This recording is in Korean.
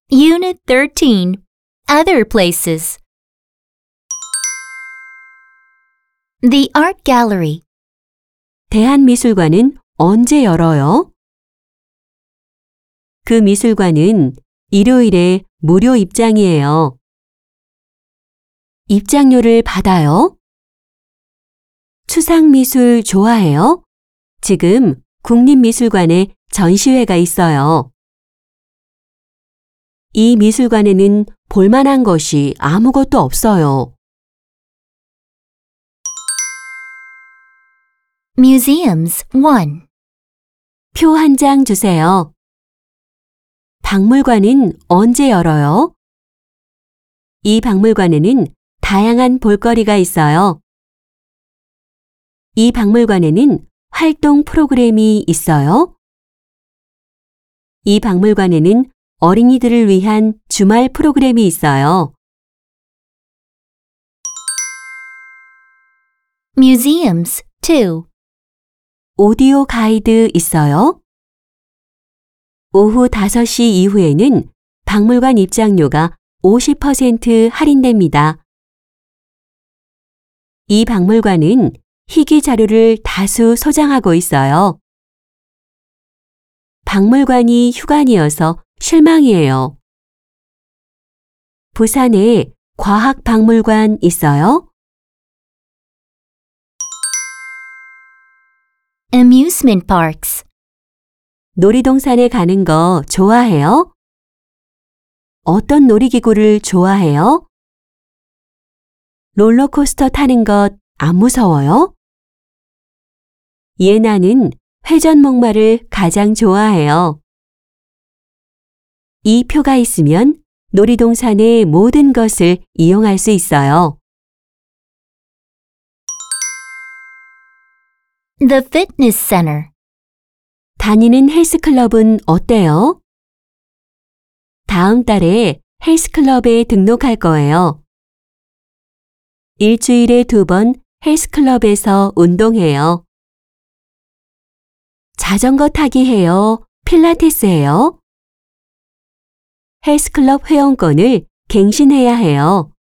Unit 13. Other places. The Art Gallery. 대한미술관은 언제 열어요? 그 미술관은 일요일에 무료 입장이에요. 입장료를 받아요? 추상미술 좋아해요? 지금 국립미술관에 전시회가 있어요. 이 미술관에는 볼만한 것이 아무것도 없어요. Museums 1. 표 한 장 주세요. 박물관은 언제 열어요? 이 박물관에는 다양한 볼거리가 있어요. 이 박물관에는 활동 프로그램이 있어요? 이 박물관에는 어린이들을 위한 주말 프로그램이 있어요. Museums 2. 오디오 가이드 있어요? 오후 5시 이후에는 박물관 입장료가 50% 할인됩니다. 이 박물관은 희귀 자료를 다수 소장하고 있어요. 박물관이 휴관이어서 실망이에요. 부산에 과학박물관 있어요? Amusement parks. 놀이동산에 가는 거 좋아해요? 어떤 놀이기구를 좋아해요? 롤러코스터 타는 것 안 무서워요? 예나는 회전목마를 가장 좋아해요. 이 표가 있으면 놀이동산의 모든 것을 이용할 수 있어요. The Fitness Center. 다니는 헬스클럽은 어때요? 다음 달에 헬스클럽에 등록할 거예요. 일주일에 2번 헬스클럽에서 운동해요. 자전거 타기 해요? 필라테스 해요? 헬스클럽 회원권을 갱신해야 해요.